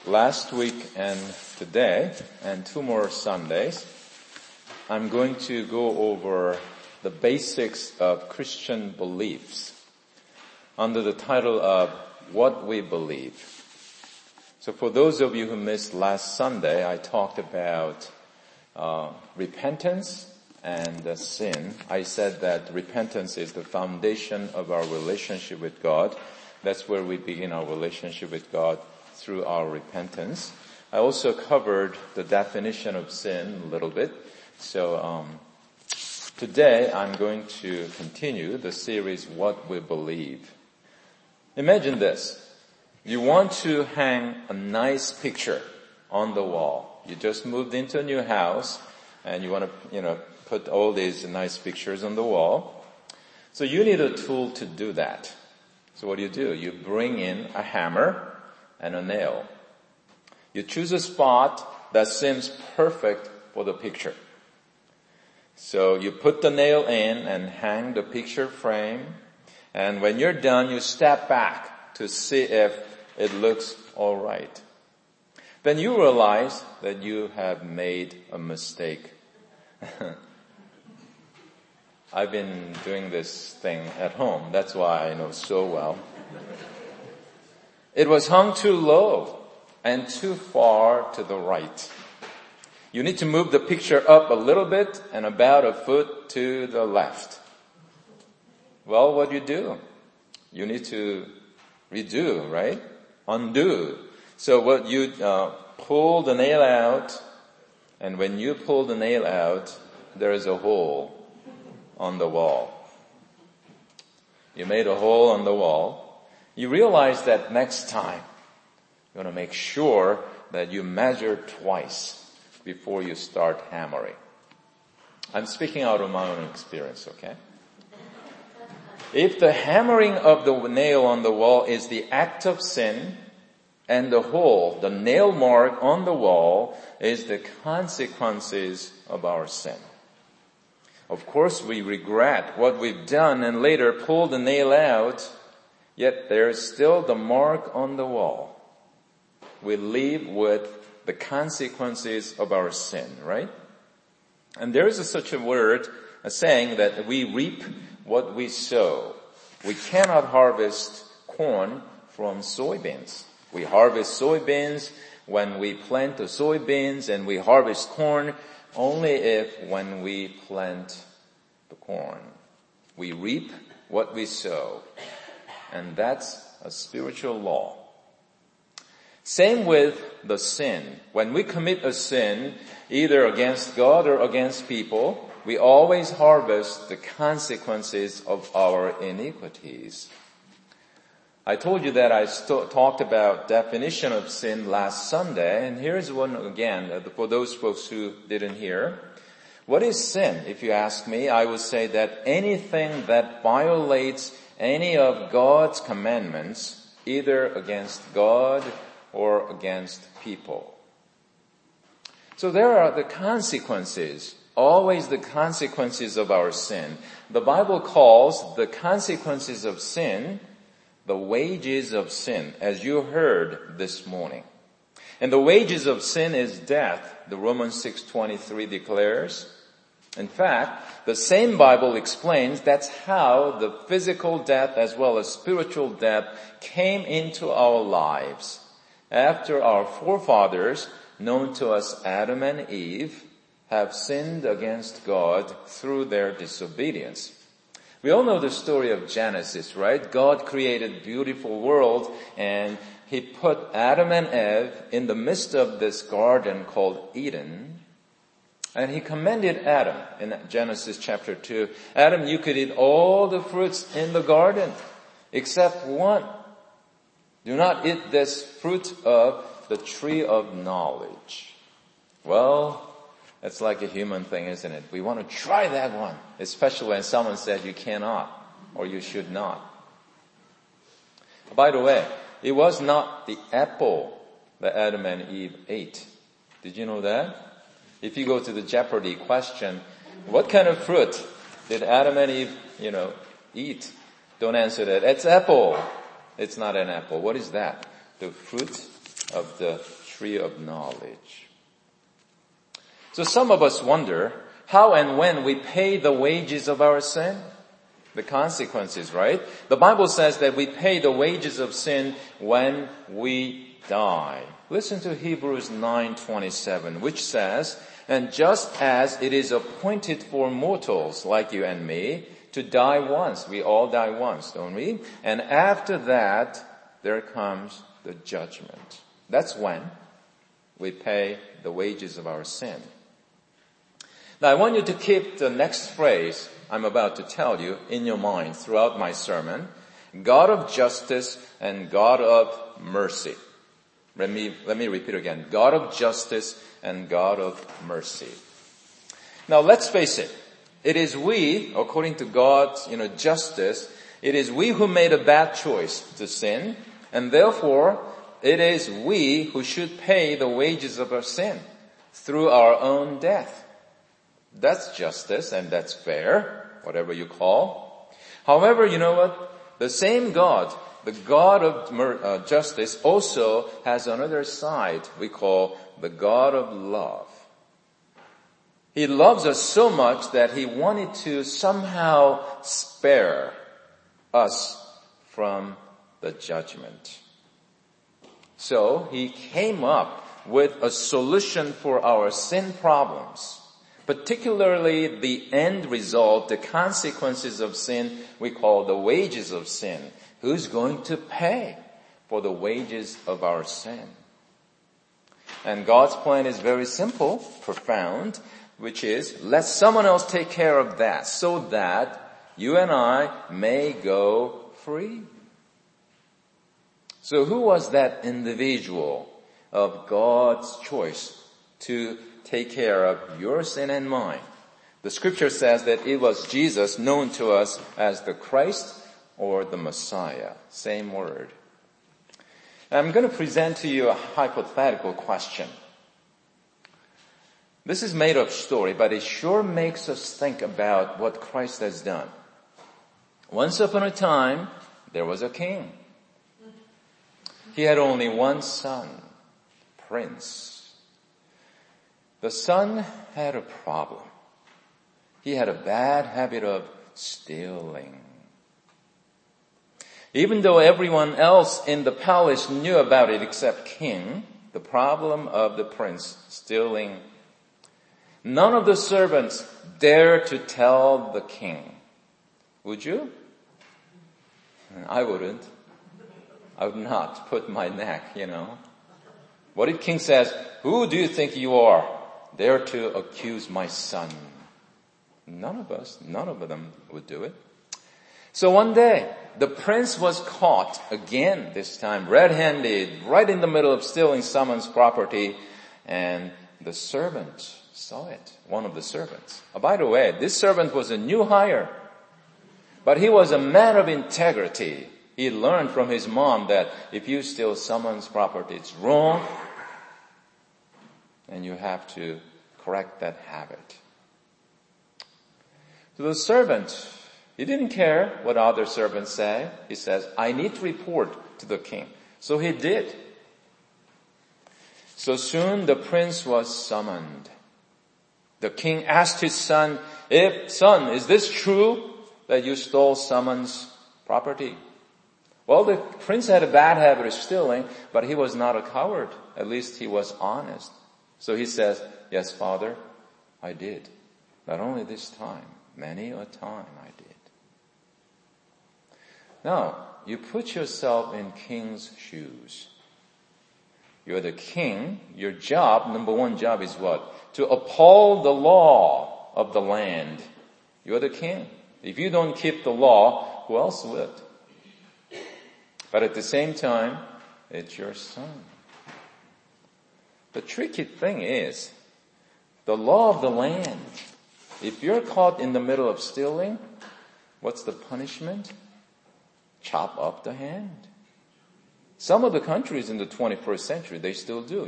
last week and today, and 2 more Sundays, I'm going to go over the basics of Christian beliefs under the title of What We Believe. So for those of you who missed last Sunday, I talked about repentance and sin. I said that repentance is the foundation of our relationship with God. That's where we begin our relationship with God, through our repentance. I also covered the definition of sin a little bit. So today I'm going to continue the series What We Believe. Imagine this. You want to hang a nice picture on the wall. You just moved into a new house and you want to, put all these nice pictures on the wall. So you need a tool to do that. So what do? You bring in a hammer and a nail. You choose a spot that seems perfect for the picture. So you put the nail in and hang the picture frame. And when you're done, you step back to see if it looks all right. Then you realize that you have made a mistake. I've been doing this thing at home. That's why I know so well. It was hung too low and too far to the right. You need to move the picture up a little bit and about a foot to the left. Well, what do? You need to redo, right? Undo. So what you pull the nail out, and when you pull the nail out, there is a hole on the wall. You made a hole on the wall. You realize that next time, you want to make sure that you measure twice before you start hammering. I'm speaking out of my own experience, okay? If the hammering of the nail on the wall is the act of sin, and the hole, the nail mark on the wall, is the consequences of our sin. Of course, we regret what we've done and later pull the nail out, yet there is still the mark on the wall. We live with the consequences of our sin, right? And there is such a saying that we reap what we sow. We cannot harvest corn from soybeans. We harvest soybeans when we plant the soybeans, and we harvest corn only when we plant the corn. We reap what we sow. And that's a spiritual law. Same with the sin. When we commit a sin, either against God or against people, we always harvest the consequences of our iniquities. I told you that I talked about definition of sin last Sunday, and here's one again for those folks who didn't hear. What is sin? If you ask me, I would say that anything that violates any of God's commandments, either against God or against people. So there are the consequences, always the consequences of our sin. The Bible calls the consequences of sin the wages of sin, as you heard this morning. And the wages of sin is death, the Romans 6:23 declares. In fact, the same Bible explains that's how the physical death as well as spiritual death came into our lives after our forefathers, known to us Adam and Eve, have sinned against God through their disobedience. We all know the story of Genesis, right? God created a beautiful world, and He put Adam and Eve in the midst of this garden called Eden. And He commanded Adam in Genesis chapter 2, Adam, you could eat all the fruits in the garden except one. Do not eat this fruit of the tree of knowledge. Well, it's like a human thing, isn't it? We want to try that one, especially when someone said you cannot or you should not. By the way, it was not the apple that Adam and Eve ate. Did you know that? If you go to the Jeopardy question, what kind of fruit did Adam and Eve, eat? Don't answer that. It's apple. It's not an apple. What is that? The fruit of the tree of knowledge. So some of us wonder how and when we pay the wages of our sin. The consequences, right? The Bible says that we pay the wages of sin when we die. Listen to Hebrews 9:27, which says, "And just as it is appointed for mortals like you and me to die once," we all die once, don't we? "And after that, there comes the judgment." That's when we pay the wages of our sin. Now I want you to keep the next phrase I'm about to tell you in your mind throughout my sermon. God of justice and God of mercy. Let me repeat again. God of justice and God of mercy. Now let's face it. It is we, according to God's, justice, it is we who made a bad choice to sin, and therefore it is we who should pay the wages of our sin through our own death. That's justice and that's fair, whatever you call. However, you know what? The same God, the God of justice, also has another side we call the God of love. He loves us so much that He wanted to somehow spare us from the judgment. So He came up with a solution for our sin problems. Particularly the end result, the consequences of sin, we call the wages of sin. Who's going to pay for the wages of our sin? And God's plan is very simple, profound, which is, let someone else take care of that so that you and I may go free. So who was that individual of God's choice to take care of your sin and mine? The scripture says that it was Jesus, known to us as the Christ or the Messiah. Same word. I'm going to present to you a hypothetical question. This is made up story, but it sure makes us think about what Christ has done. Once upon a time, there was a king. He had only one son, Prince. The son had a problem. He had a bad habit of stealing. Even though everyone else in the palace knew about it except king, the problem of the prince stealing, none of the servants dared to tell the king. Would you? I wouldn't. I would not put my neck, What if king says, "Who do you think you are? Dare to accuse my son?" None of them would do it. So one day, the prince was caught again, this time red-handed, right in the middle of stealing someone's property, and the servant saw it, one of the servants. By the way, this servant was a new hire, but he was a man of integrity. He learned from his mom that if you steal someone's property, it's wrong, and you have to correct that habit. So the servant, he didn't care what other servants say. He says, "I need to report to the king." So he did. So soon the prince was summoned. The king asked his son, "Son, is this true that you stole someone's property?" Well, the prince had a bad habit of stealing, but he was not a coward. At least he was honest. So he says, "Yes, father, I did. Not only this time, many a time I did." Now, you put yourself in king's shoes. You're the king. Your job, number one job is what? To uphold the law of the land. You're the king. If you don't keep the law, who else would? But at the same time, it's your son. The tricky thing is, the law of the land. If you're caught in the middle of stealing, what's the punishment? Chop off the hand. Some of the countries in the 21st century, they still do,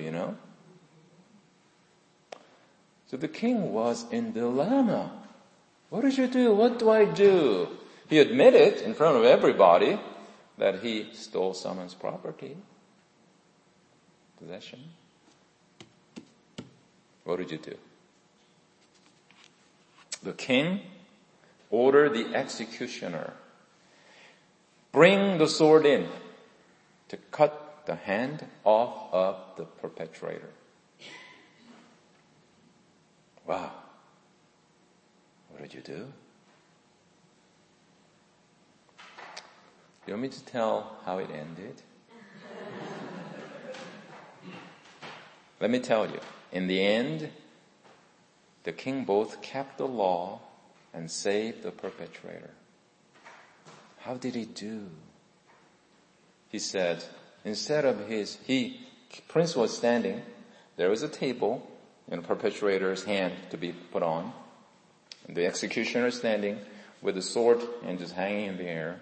So the king was in dilemma. What did you do? What do I do? He admitted in front of everybody that he stole someone's property. possession? What did you do? The king ordered the executioner, bring the sword in to cut the hand off of the perpetrator. Wow. What did you do? You want me to tell how it ended? Let me tell you. In the end, the king both kept the law and saved the perpetrator. How did he do? He said, instead of prince was standing, there was a table and the perpetrator's hand to be put on. And the executioner standing with the sword and just hanging in the air.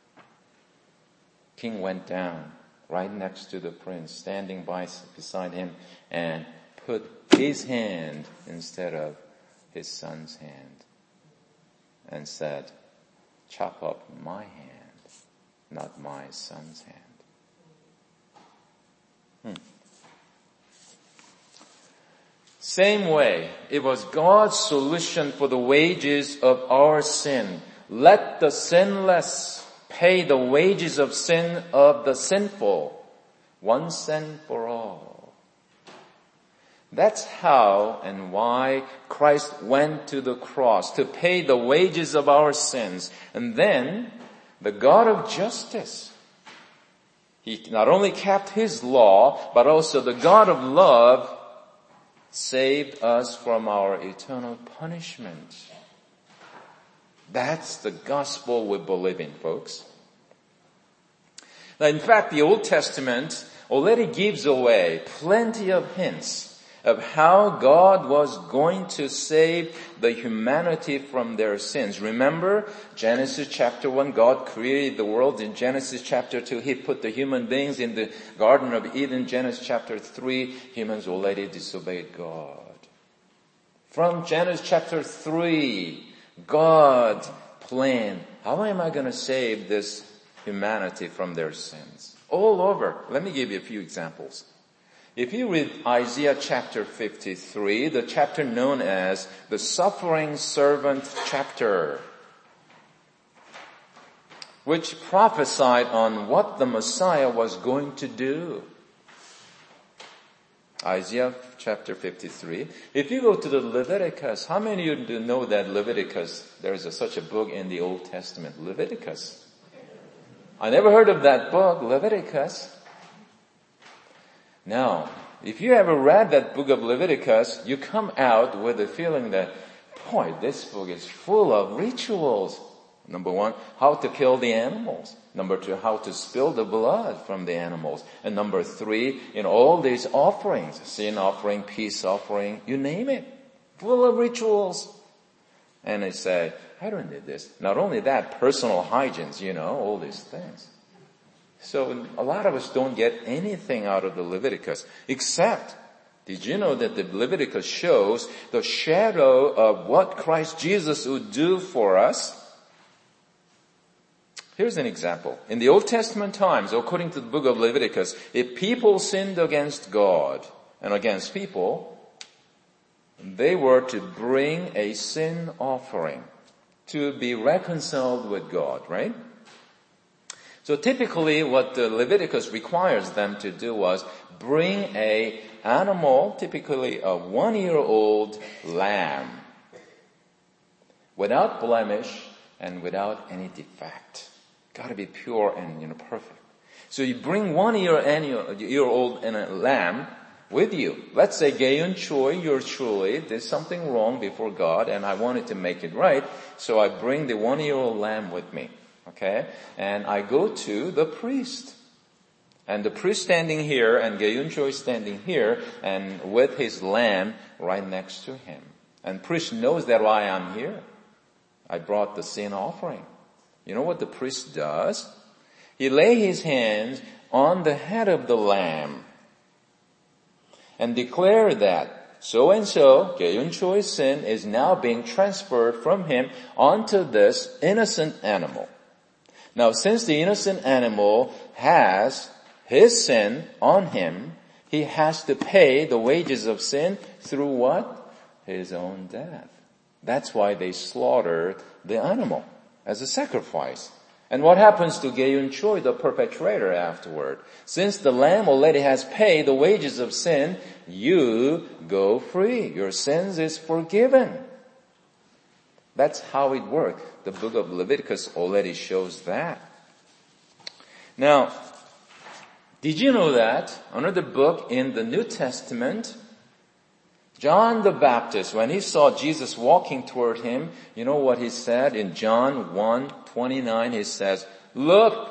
King went down right next to the prince, standing beside him, and put his hand instead of his son's hand, and said, chop up my hand, not my son's hand. Same way, it was God's solution for the wages of our sin. Let the sinless pay the wages of sin of the sinful, once and for all. That's how and why Christ went to the cross, to pay the wages of our sins. And then, the God of justice, He not only kept His law, but also the God of love saved us from our eternal punishment. That's the gospel we believe in, folks. Now, in fact, the Old Testament already gives away plenty of hints of how God was going to save the humanity from their sins. Remember, Genesis chapter 1, God created the world. In Genesis chapter 2, He put the human beings in the Garden of Eden. Genesis chapter 3, humans already disobeyed God. From Genesis chapter 3, God planned, how am I going to save this humanity from their sins? All over. Let me give you a few examples. If you read Isaiah chapter 53, the chapter known as the suffering servant chapter, which prophesied on what the Messiah was going to do. Isaiah chapter 53. If you go to the Leviticus, how many of you know that Leviticus, there is such a book in the Old Testament, Leviticus? I never heard of that book, Leviticus. Now, if you ever read that book of Leviticus, you come out with the feeling that, boy, this book is full of rituals. Number 1, how to kill the animals. Number 2, how to spill the blood from the animals. And number 3, in all these offerings, sin offering, peace offering, you name it, full of rituals. And they say, I don't need this. Not only that, personal hygienes, all these things. So a lot of us don't get anything out of the Leviticus, except, did you know that the Leviticus shows the shadow of what Christ Jesus would do for us? Here's an example. In the Old Testament times, according to the book of Leviticus, if people sinned against God and against people, they were to bring a sin offering to be reconciled with God, right? So typically what the Leviticus requires them to do was bring a animal, typically a 1-year-old lamb, without blemish and without any defect. Got to be pure and perfect. So you bring 1-year-old and a lamb with you. Let's say Gayun Choi, you're truly, there's something wrong before God and I wanted to make it right, so I bring the 1-year-old lamb with me. Okay? And I go to the priest. And the priest standing here and Gayun Choi standing here and with his lamb right next to him. And priest knows that why I'm here. I brought the sin offering. You know what the priest does? He lay his hands on the head of the lamb and declare that so and so, Gayun Choi's sin is now being transferred from him onto this innocent animal. Now, since the innocent animal has his sin on him, He has to pay the wages of sin through what? His own death. That's why they slaughtered the animal as a sacrifice. And what happens to Ge-yun Choi, the perpetrator, afterward? Since the lamb already has paid the wages of sin, you go free. Your sins is forgiven. That's how it worked. The book of Leviticus already shows that. Now, did you know that another book in the New Testament, John the Baptist, when he saw Jesus walking toward him, you know what he said in John 1:29? He says, "Look,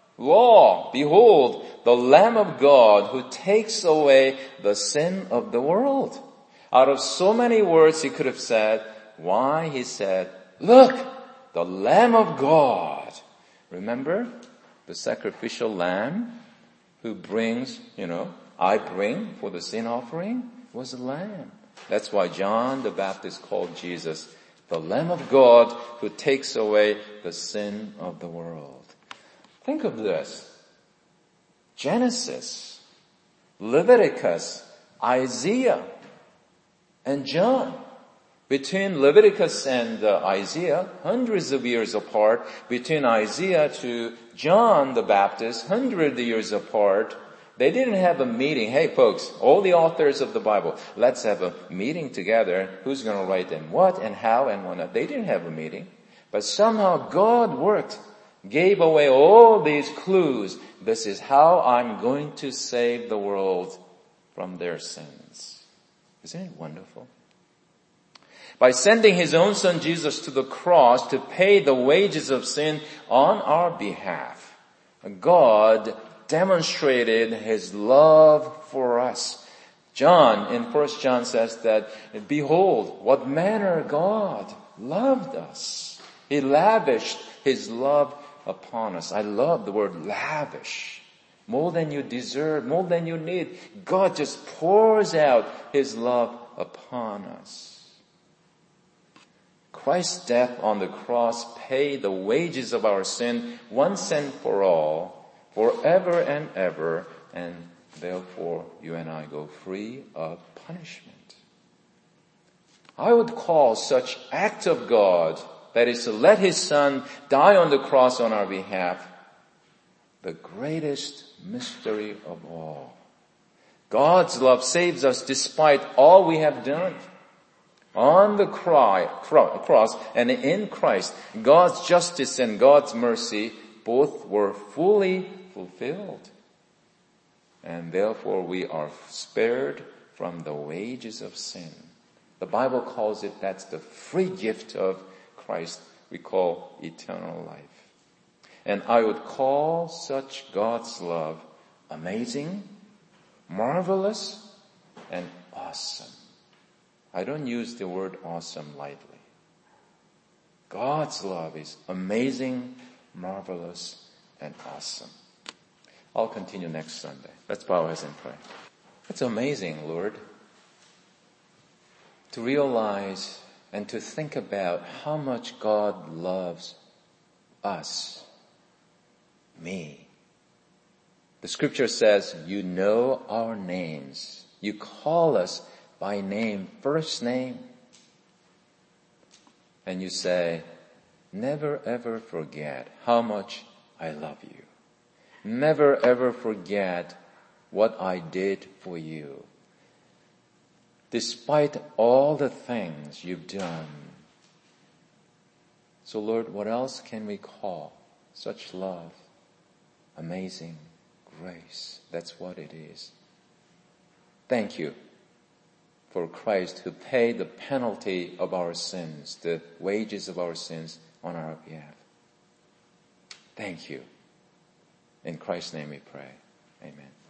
behold, the Lamb of God who takes away the sin of the world." Out of so many words he could have said, why he said, "Look, the Lamb of God." Remember the sacrificial lamb who brings, I bring for the sin offering? Was a lamb. That's why John the Baptist called Jesus the Lamb of God who takes away the sin of the world. Think of this. Genesis, Leviticus, Isaiah, and John. Between Leviticus and Isaiah, hundreds of years apart. Between Isaiah to John the Baptist, hundreds of years apart. They didn't have a meeting. Hey folks, all the authors of the Bible, let's have a meeting together. Who's going to write them what and how and what? They didn't have a meeting. But somehow God worked, gave away all these clues. This is how I'm going to save the world from their sins. Isn't it wonderful? By sending his own son Jesus to the cross to pay the wages of sin on our behalf, God demonstrated his love for us. John in 1 John says that, "Behold, what manner God loved us. He lavished his love upon us." I love the word lavish. More than you deserve, more than you need. God just pours out his love upon us. Christ's death on the cross paid the wages of our sin once and for all, forever and ever, and therefore you and I go free of punishment. I would call such act of God, that is to let his son die on the cross on our behalf, the greatest mystery of all. God's love saves us despite all we have done. On the cross and in Christ, God's justice and God's mercy both were fully fulfilled. And therefore we are spared from the wages of sin. The Bible calls it, that's the free gift of Christ we call eternal life. And I would call such God's love amazing, marvelous, and awesome. I don't use the word awesome lightly. God's love is amazing, marvelous, and awesome. I'll continue next Sunday. Let's bow our heads and pray. It's amazing, Lord, to realize and to think about how much God loves us, me. The scripture says, you know our names. You call us by name, first name. And you say, never ever forget how much I love you. Never ever forget what I did for you. Despite all the things you've done. So Lord, what else can we call such love? Amazing grace. That's what it is. Thank you for Christ who paid the penalty of our sins, the wages of our sins on our behalf. Thank you. In Christ's name we pray. Amen.